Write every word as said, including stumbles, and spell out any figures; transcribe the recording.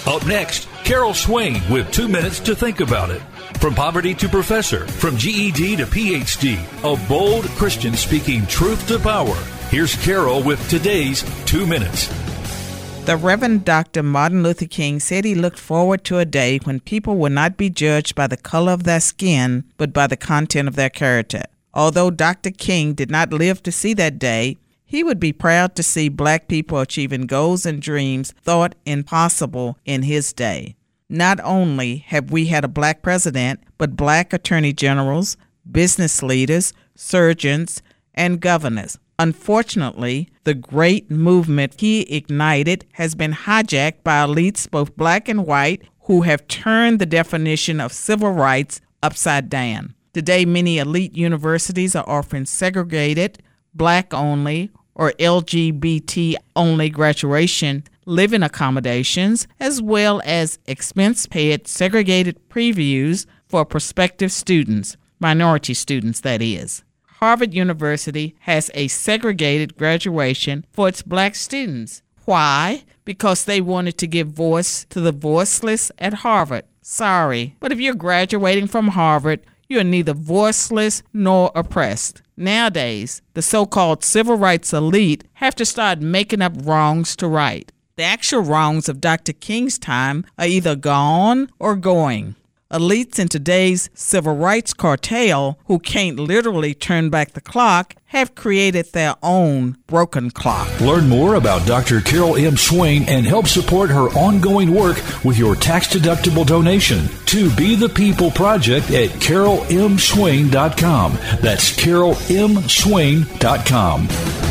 Up next, Carol Swain with two minutes to think about it. From poverty to professor, from G E D to P H D, a bold Christian speaking truth to power. Here's Carol with today's two minutes. The Reverend Doctor Martin Luther King said he looked forward to a day when people would not be judged by the color of their skin, but by the content of their character. Although Doctor King did not live to see that day, he would be proud to see black people achieving goals and dreams thought impossible in his day. Not only have we had a black president, but black attorney generals, business leaders, surgeons, and governors. Unfortunately, the great movement he ignited has been hijacked by elites, both black and white, who have turned the definition of civil rights upside down. Today, many elite universities are offering segregated, black-only, or L G B T-only graduation living accommodations, as well as expense-paid segregated previews for prospective students, minority students, that is. Harvard University has a segregated graduation for its black students. Why? Because they wanted to give voice to the voiceless at Harvard. Sorry, but if you're graduating from Harvard, you are neither voiceless nor oppressed. Nowadays, the so-called civil rights elite have to start making up wrongs to right. The actual wrongs of Doctor King's time are either gone or going. Elites in today's civil rights cartel, who can't literally turn back the clock, have created their own broken clock. Learn more about Doctor Carol M. Swain and help support her ongoing work with your tax-deductible donation to Be the People Project at carol m swain dot com. That's carol m swain dot com.